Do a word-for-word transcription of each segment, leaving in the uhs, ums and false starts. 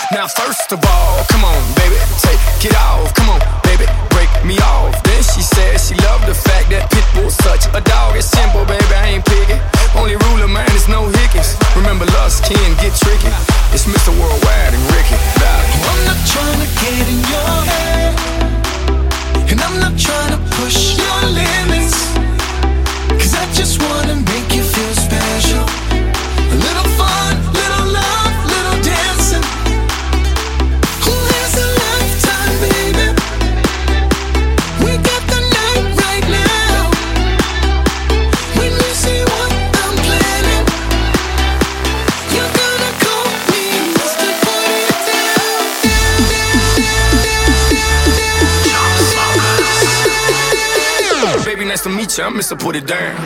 Now first of all, come on, baby, take it off. Come on, baby, break me off. Then she said she loved the fact that Pitbull's such a dog. It's simple, baby, I ain't picky. Only rule of mine is no hickeys. Remember, lust can get tricky. It's Mister Worldwide and Ricky. I'm not trying to get in your head, and I'm not trying to push your limits, 'cause I just wanna make you feel special. A little fun, little love, little dancing. Who has a lifetime, baby? We got the night right now. When you see what I'm planning, you're gonna call me Mister Put It Down. Baby, nice to meet you, I'm Mister Put It Down.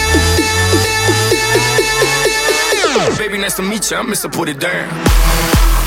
Baby, nice to meet you, I'm Mister Put It Down.